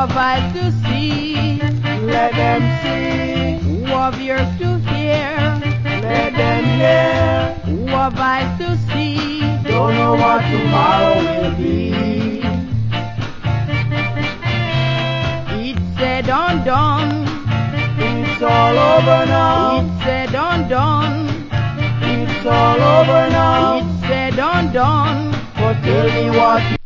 have eyes to see, let them see. who have ears to hear, Let them hear. who have eyes to see. Don't know what tomorrow will be. It's said undone, It's all over now. it's said undone, It's all over now. it's said undone. But tell me what you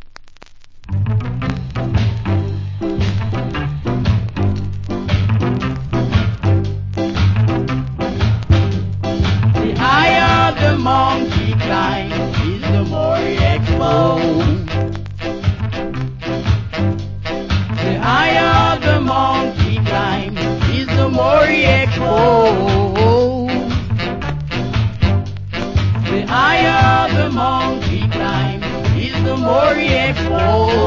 The higher the monkey climbs, is the more he exposed. The higher the monkey climbs, is the more he exposed. The higher the monkey climbs, is the more he exposed.